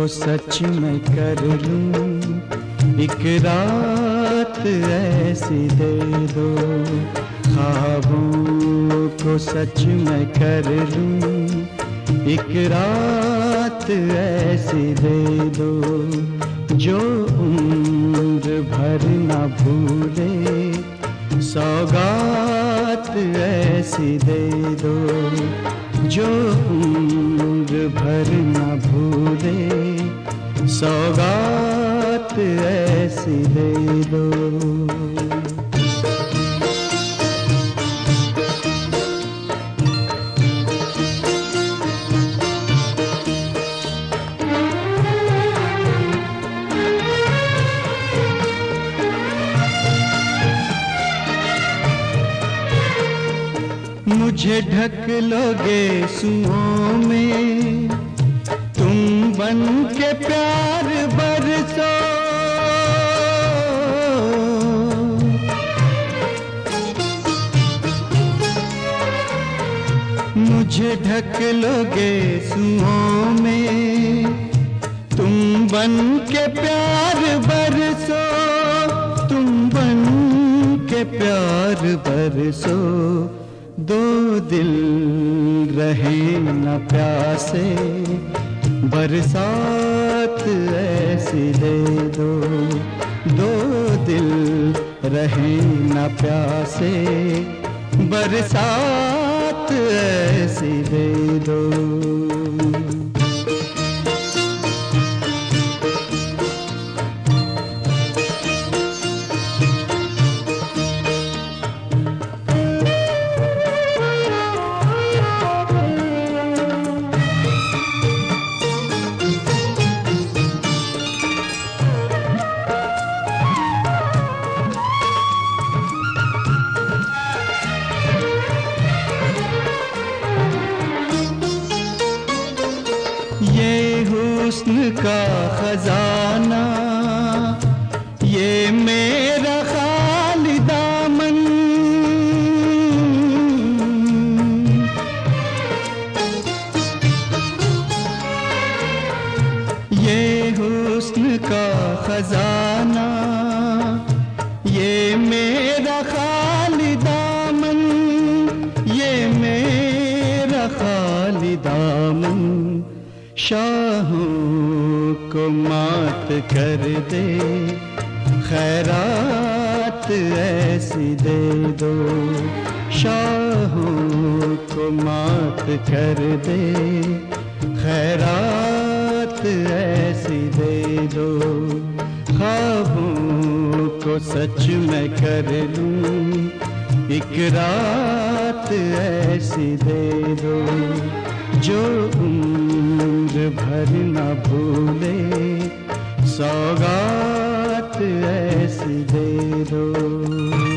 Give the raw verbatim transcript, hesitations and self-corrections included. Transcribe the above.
को सच मैं कर लूं, एक रात ऐसी दे दो। ख्वाबों को सच मैं कर लूं, एक रात ऐसी दे दो, जो उम्र भर न भूले। सौगात ऐसी दे दो, जो उम्र भर न भूले। सौगात ऐसी दे दो। मुझे ढक लोगे सुओं में, तुम बन के प्यार बरसो। मुझे ढक लोगे सुओं में, तुम बन के प्यार बरसो। तुम बन के प्यार बरसो, दो दिल रहे न प्यासे। बरसात ऐसी दे दो, दो दिल रहे न प्यासे। बरसात ऐसी दे दो। ये हुस्न का खजाना, ये मेरा खाली दामन। ये हुस्न का खजाना, ये मेरा खाली दामन। ये मेरा खाली दामन, शाहों को मात कर दे। खैरात ऐसी दे दो, शाहों को मात कर दे। खैरात ऐसी दे दो, ख्वाबों को सच मैं कर लूं, एक रात ऐसी दे दो, जो उम्र भर न भूले। सौगात ऐसी दे दो।